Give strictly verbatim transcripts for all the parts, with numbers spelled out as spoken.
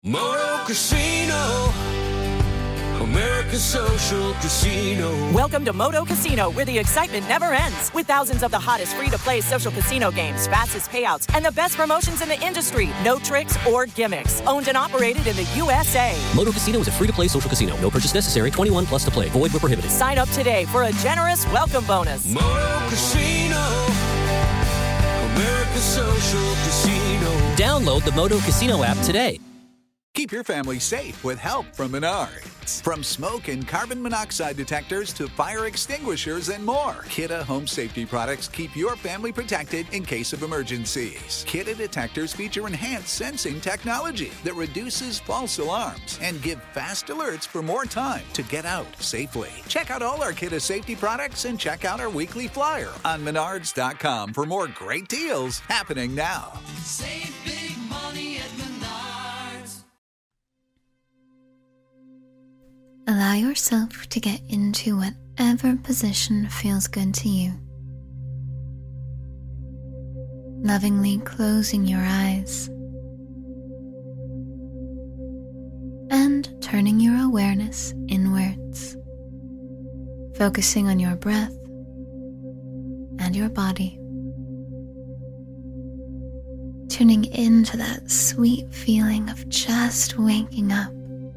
Moto Casino, America's social casino. Welcome to Moto Casino, where the excitement never ends. With thousands of the hottest free-to-play social casino games, fastest payouts, and the best promotions in the industry. No tricks or gimmicks. Owned and operated in the U S A. Moto Casino is a free-to-play social casino. No purchase necessary. twenty-one plus to play. Void where prohibited. Sign up today for a generous welcome bonus. Moto Casino, America's social casino. Download the Moto Casino app today. Keep your family safe with help from Menards. From smoke and carbon monoxide detectors to fire extinguishers and more, Kidde home safety products keep your family protected in case of emergencies. Kidde detectors feature enhanced sensing technology that reduces false alarms and give fast alerts for more time to get out safely. Check out all our Kidde safety products and check out our weekly flyer on menards dot com for more great deals happening now. Save big money at Menards. Allow yourself to get into whatever position feels good to you. Lovingly closing your eyes and turning your awareness inwards, focusing on your breath and your body. Tuning into that sweet feeling of just waking up.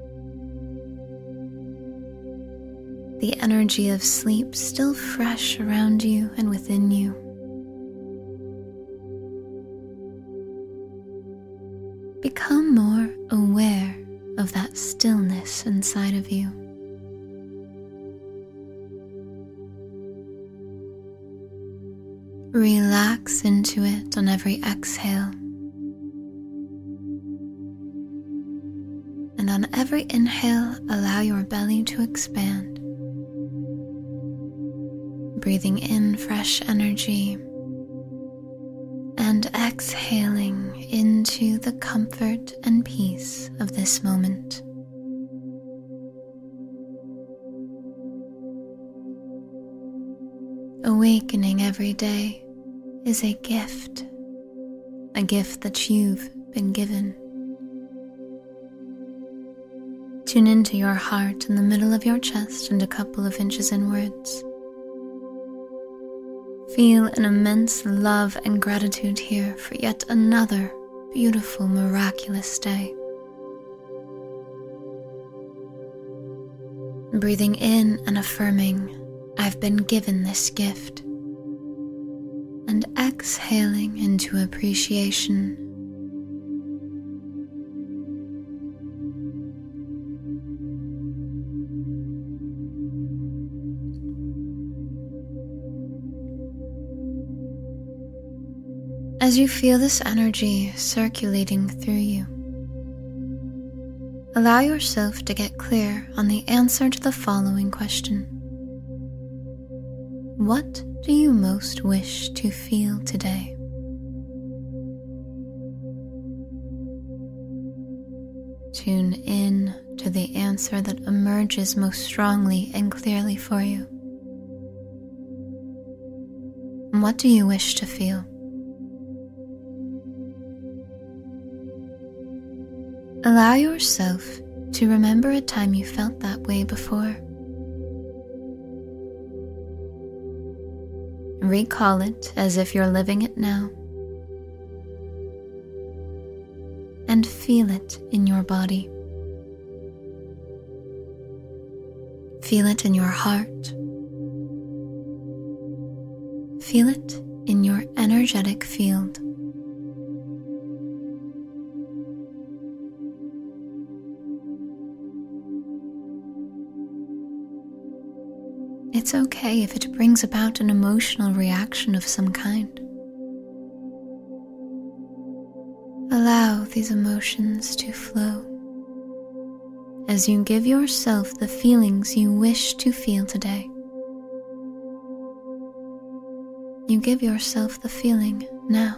The energy of sleep still fresh around you and within you. Become more aware of that stillness inside of you. Relax into it on every exhale. And on every inhale, allow your belly to expand. Breathing in fresh energy and exhaling into the comfort and peace of this moment. Awakening every day is a gift, a gift that you've been given. Tune into your heart in the middle of your chest and a couple of inches inwards. Feel an immense love and gratitude here for yet another beautiful, miraculous day. Breathing in and affirming, I've been given this gift. And exhaling into appreciation. As you feel this energy circulating through you, allow yourself to get clear on the answer to the following question. What do you most wish to feel today? Tune in to the answer that emerges most strongly and clearly for you. What do you wish to feel? Allow yourself to remember a time you felt that way before. Recall it as if you're living it now. And feel it in your body. Feel it in your heart. Feel it in your energetic field. It's okay if it brings about an emotional reaction of some kind. Allow these emotions to flow as you give yourself the feelings you wish to feel today. You give yourself the feeling now.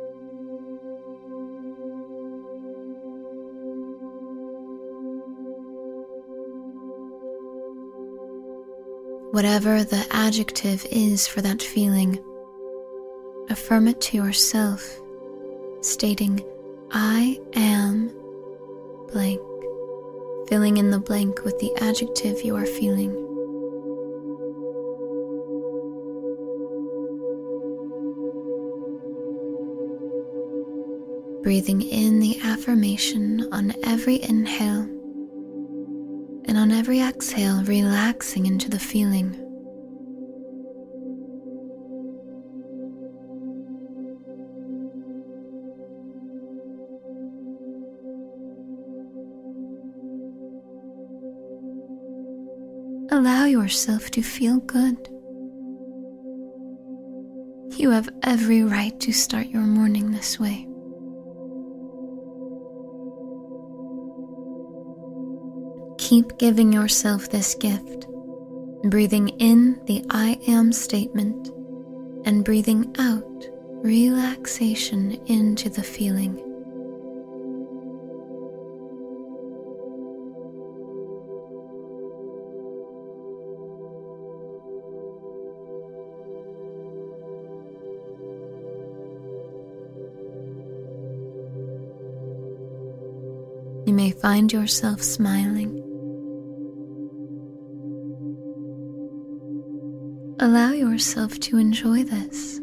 Whatever the adjective is for that feeling, affirm it to yourself, stating, I am blank, filling in the blank with the adjective you are feeling. Breathing in the affirmation on every inhale, and on every exhale, relaxing into the feeling. Allow yourself to feel good. You have every right to start your morning this way. Keep giving yourself this gift, breathing in the I am statement and breathing out relaxation into the feeling. You may find yourself smiling. Allow yourself to enjoy this.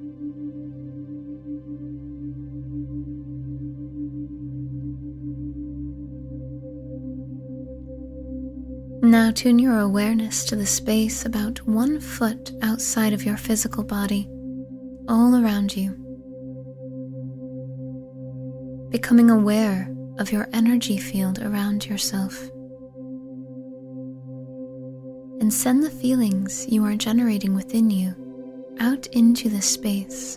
Now tune your awareness to the space about one foot outside of your physical body, all around you. Becoming aware of your energy field around yourself. And send the feelings you are generating within you out into the space.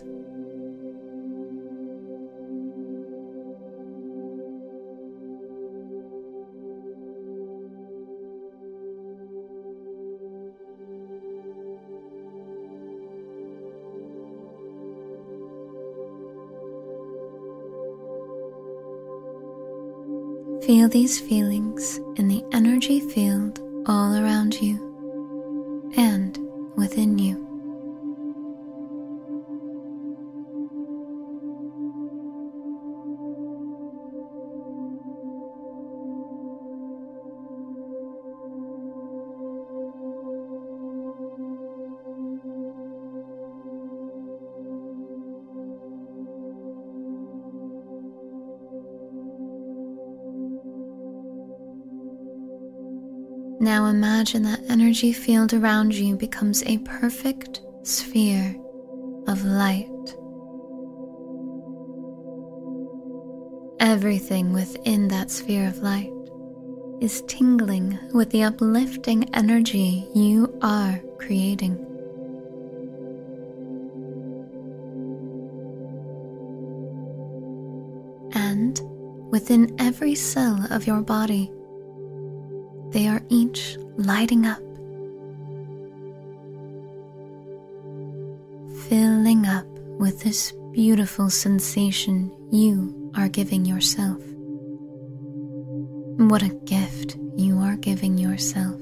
Feel these feelings in the energy field all around you and within you. Now imagine that energy field around you becomes a perfect sphere of light. Everything within that sphere of light is tingling with the uplifting energy you are creating. And within every cell of your body, they are each lighting up, filling up with this beautiful sensation you are giving yourself. What a gift you are giving yourself.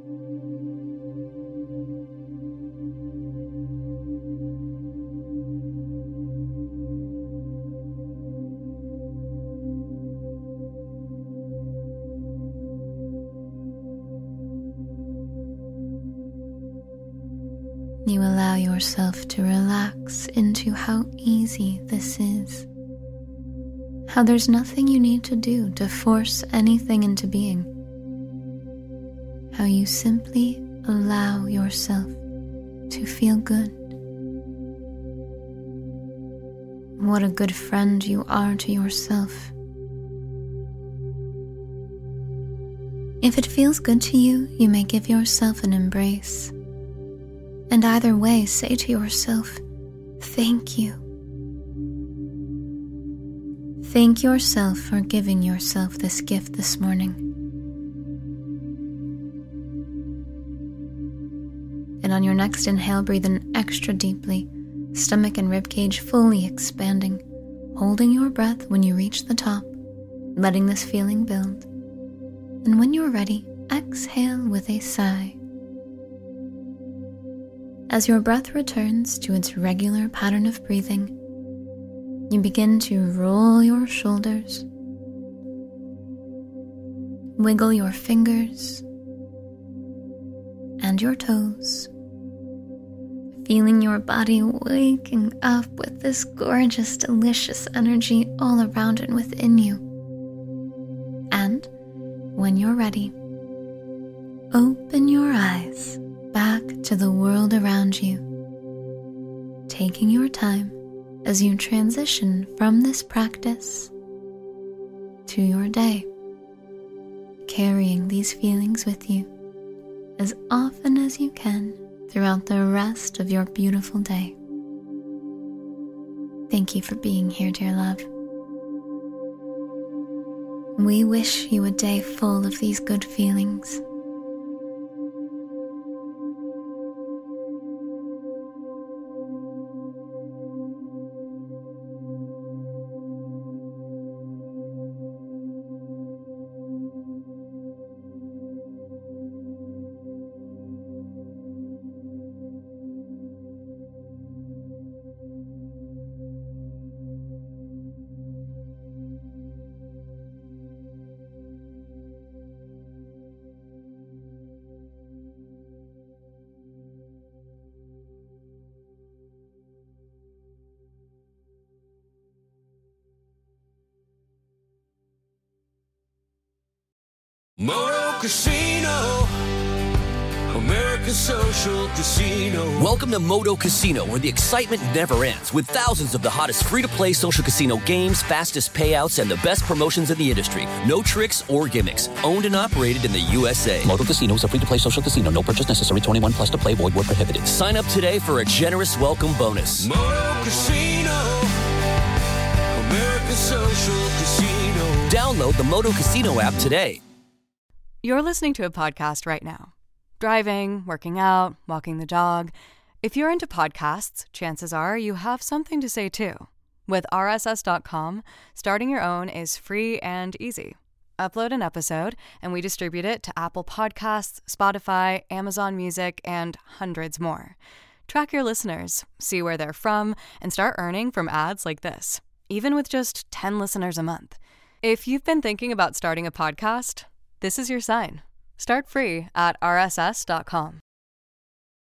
You allow yourself to relax into how easy this is, how there's nothing you need to do to force anything into being, how you simply allow yourself to feel good. What a good friend you are to yourself. If it feels good to you, you may give yourself an embrace. And either way, say to yourself, thank you. Thank yourself for giving yourself this gift this morning. And on your next inhale, breathe in extra deeply, stomach and ribcage fully expanding, holding your breath when you reach the top, letting this feeling build. And when you're ready, exhale with a sigh. As your breath returns to its regular pattern of breathing, you begin to roll your shoulders, Wiggle your fingers and your toes, feeling your body waking up with this gorgeous, delicious energy all around and within you. And when you're ready, open your eyes back to the world around you, taking your time as you transition from this practice to your day, carrying these feelings with you as often as you can throughout the rest of your beautiful day. Thank you for being here, dear love. We wish you a day full of these good feelings. Moto Casino, American Social Casino. Welcome to Moto Casino, where the excitement never ends, with thousands of the hottest free-to-play social casino games, fastest payouts, and the best promotions in the industry. No tricks or gimmicks. Owned and operated in the U S A. Moto Casino is a free-to-play social casino. No purchase necessary. twenty-one plus to play. Void where prohibited. Sign up today for a generous welcome bonus. Moto Casino, American Social Casino. Download the Moto Casino app today. You're listening to a podcast right now. Driving, working out, walking the dog. If you're into podcasts, chances are you have something to say too. With R S S dot com, starting your own is free and easy. Upload an episode, and we distribute it to Apple Podcasts, Spotify, Amazon Music, and hundreds more. Track your listeners, see where they're from, and start earning from ads like this, even with just ten listeners a month. If you've been thinking about starting a podcast, this is your sign. Start free at R S S dot com.